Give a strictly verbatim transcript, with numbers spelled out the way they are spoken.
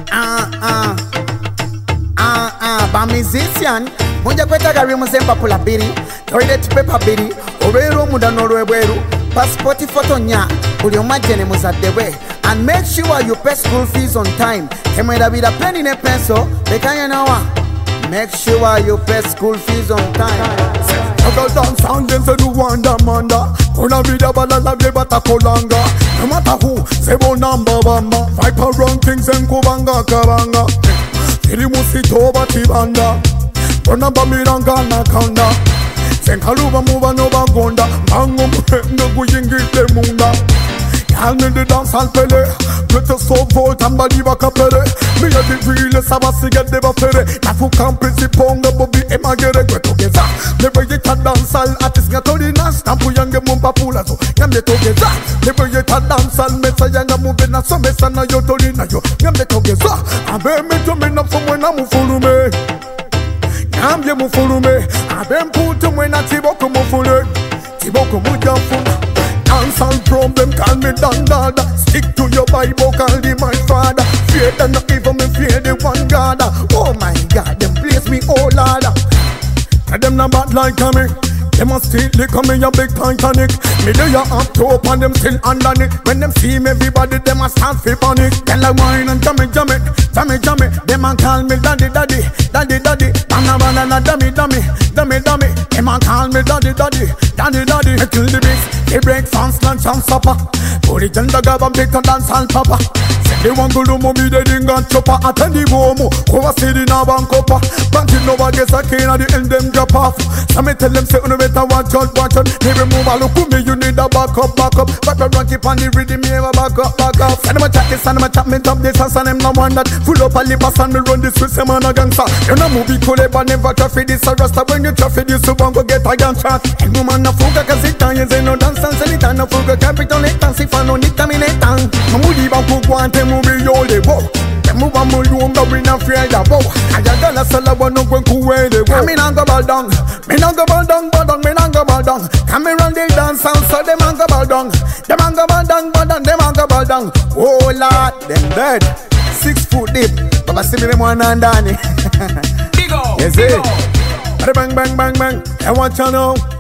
Ah ah ah ah ba musician munja kwetaga biri muzemba pula biri toilet paper biri olwero mudano lwebweru passport photo nya buli omajene muzadde bwe and make sure you pay school fees on time temwerabira penny ne pencil bekanya nawa make sure you pay school fees on time. Girl dance and them say do wonder manda. Gonna be the balala be batakolanga. No matter who, say bo number bamba. Viper run things and kubanga kabanga. Kiri musito batibanda. Gonna ba miranga nakanda. Senkaluba muba no bagonda. Mango muhendo kuyingite munda. Y'all need the dance and pele. Get a so volt and body back a pele. Me a the realest sabasi get the bafere. Nafu campisi ponga bobi emagere kwe togeza. Never yet a dance all artist nga tori na stampu yange mumpa pula so. Nyamde togeza. Never yet a dance all mesa yanga mube na so mesa na yo tori na yo. Nyamde togeza. Abe me to me na fumwe na mufulu me. Nyamde mufulu me. Abe mputu mwe na tiboko mufulu. Tiboko mujafuna. Dance and problem, call me Dandada. Stick to your Bible, call me my father. Fear than not even me fear the one God. Oh my God, them place me oh Lord. And them not bad like me. Them a still lick on me a big Titanic. Me do ya up top and them still underneath. When them see me everybody them a start fi panic. Tell a wine and jammy jammy, jammy jammy. Them a call me daddy daddy, daddy daddy. Banana banana dummy dummy, dummy dummy. Them a call me daddy daddy, daddy daddy. Me kill the beats, they break fast lunch and supper. Put it in the gab and take a dance and papa. Say they want to do mommy they ding and chopper. Attend the bomo, over city now bankopa. Banking over guess I can't at the end them drop off. So me tell them say no better watch out, watch out. Maybe move a look me, you need a back up, back up. Back up, keep on the rhythm, me have a back up, back up. Send them a chat this, send them a chat, me top this, and send them no one that. Full up a lip, and me run this with some man a gangster. You know movie cool, but never traffic this a rasta. When you traffic this, you won't go get a gunshot. And no man a fuga, cause it time, you say no dance, and sell it, and no fuga, capital, it, and if I no need to me, it, and Mamudi Baku, Guante, movie, all the wo. Move a move you go in a fear ya bow. I got a sala one no go away the way. Me not go ball down, me not go ball down, ball down, me not go ball down. Come around the dance and so them a go ball down. Them a go ball down, ball down, them a go ball down. Oh Lord, them dead. Six foot deep. Baba see me them one and Danny. Big o, yes it. Bang bang bang bang. I want you know.